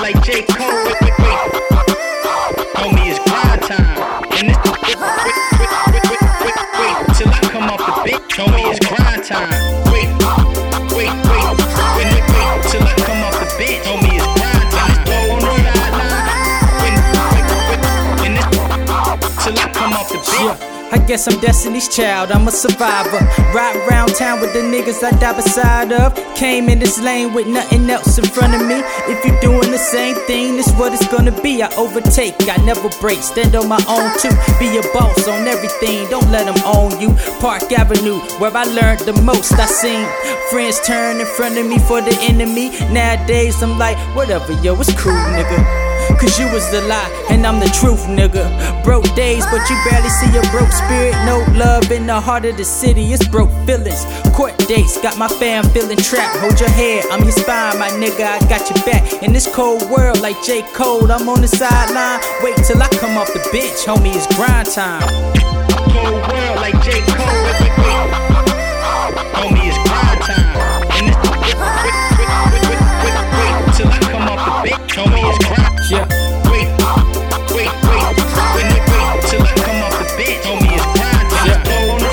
world like J. Cole. Homie, it's grind time. And this till I come off the beat. Homie, it's grind time. Wait till I come off the bench. Homie, it's grind time. Go on the sideline. Till I come off the bench. I guess I'm Destiny's Child, I'm a survivor. Ride around town with the niggas I die beside of. Came in this lane with nothing else in front of me. If you're doing the same thing, this what it's gonna be. I overtake, I never break, stand on my own too. Be a boss on everything, don't let them own you. Park Avenue, where I learned the most. I seen friends turn in front of me for the enemy. Nowadays I'm like, whatever, yo, it's cool, nigga. Cause you was the lie, and I'm the truth, nigga. Broke days, but you barely see a broke spirit. No love in the heart of the city, it's broke feelings. Court dates, got my fam feeling trapped. Hold your head, I'm your spine, my nigga, I got your back. In this cold world like J. Cole, I'm on the sideline. Wait till I come off the bench, homie, it's grind time. Cold world like J. Cole. Homie, it's grind time. And this till I come off the bench, homie, it's grind. Yeah. Wait till I come off the bench, homie, it's grind time. Yeah. Go on the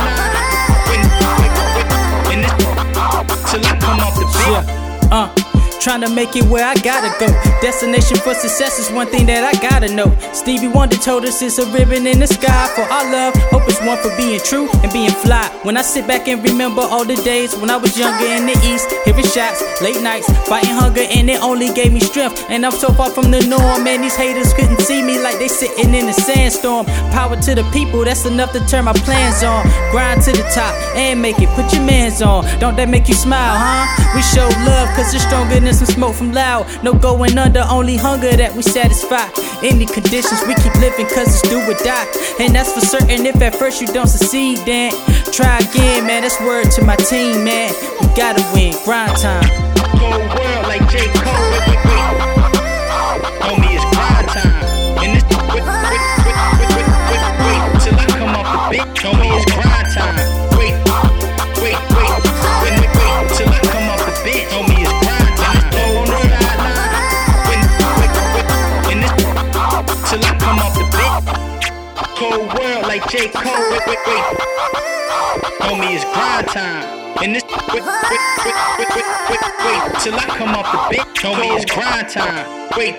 sideline. Till I come off the bench. Yeah. Trying to make it where I gotta go. Destination for success is one thing that I gotta know. Stevie Wonder told us it's a ribbon in the sky for our love. Hope it's one for being true and being fly. When I sit back and remember all the days when I was younger in the east, hearing shots, late nights, fighting hunger, and it only gave me strength. And I'm so far from the norm, man, these haters couldn't see me like they sitting in a sandstorm. Power to the people, that's enough to turn my plans on. Grind to the top and make it, put your mans on. Don't that make you smile, huh? We show love cause it's stronger than some smoke from loud. No going under, only hunger that we satisfy. Any conditions, we keep living cause it's do or die. And that's for certain, if at first you don't succeed, then try again, man, that's word to my team, man. We gotta win, grind time. Cold world like J. Cole. Homie, it's grind time. And this till I come off the bench, homie, it's grind time. Wait till I come off the bench, homie, it's grind time. Go on the sideline. Till I come off the bench. Cold world like J. Cole. Homie, it's grind time. And this till I come off the bench, homie, it's grind time. Wait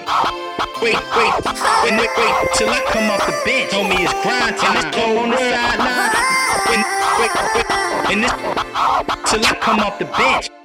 till I come off the bench, homie, it's grind time. Go on the sideline. And this till I come off the bench.